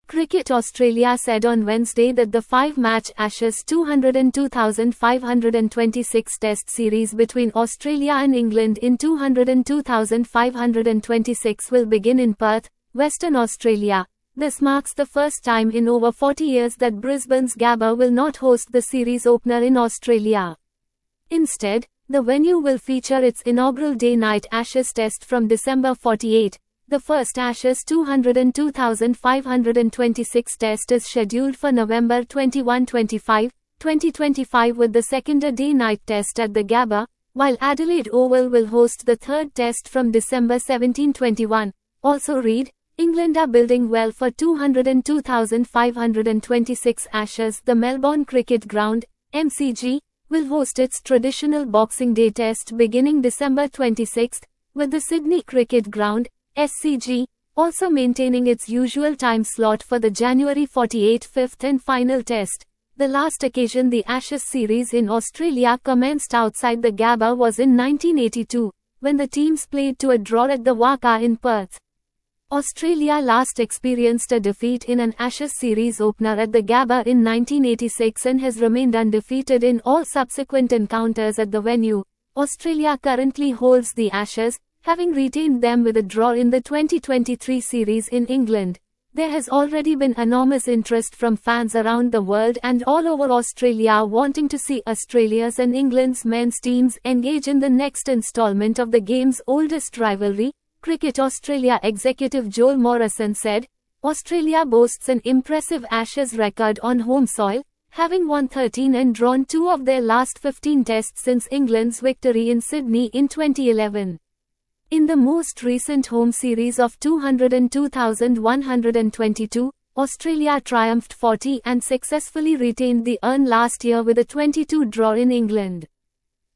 Cricket Australia said on Wednesday that the 5-match Ashes 202,526 Test series between Australia and England in 202,526 will begin in Perth, Western Australia. This marks the first time in over 40 years that Brisbane's Gabba will not host the series opener in Australia. Instead, the venue will feature its inaugural day-night Ashes Test from December 48. The first Ashes 202,526 Test is scheduled for November 21-25, 2025 with the second day-night Test at the Gabba, while Adelaide Oval will host the third Test from December 17-21. Also read, England are building well for 202,526 Ashes. The Melbourne Cricket Ground, MCG, will host its traditional Boxing Day Test beginning December 26, with the Sydney Cricket Ground, SCG, also maintaining its usual time slot for the January 48 fifth and final test. The last occasion the Ashes series in Australia commenced outside the Gabba was in 1982, when the teams played to a draw at the WACA in Perth. Australia last experienced a defeat in an Ashes series opener at the Gabba in 1986 and has remained undefeated in all subsequent encounters at the venue. Australia currently holds the Ashes, having retained them with a draw in the 2023 series in England. There has already been enormous interest from fans around the world and all over Australia wanting to see Australia's and England's men's teams engage in the next installment of the game's oldest rivalry. Cricket Australia executive Joel Morrison said, Australia boasts an impressive Ashes record on home soil, having won 13 and drawn 2 of their last 15 tests since England's victory in Sydney in 2011. In the most recent home series of 202,122, Australia triumphed 40 and successfully retained the urn last year with a 22 draw in England.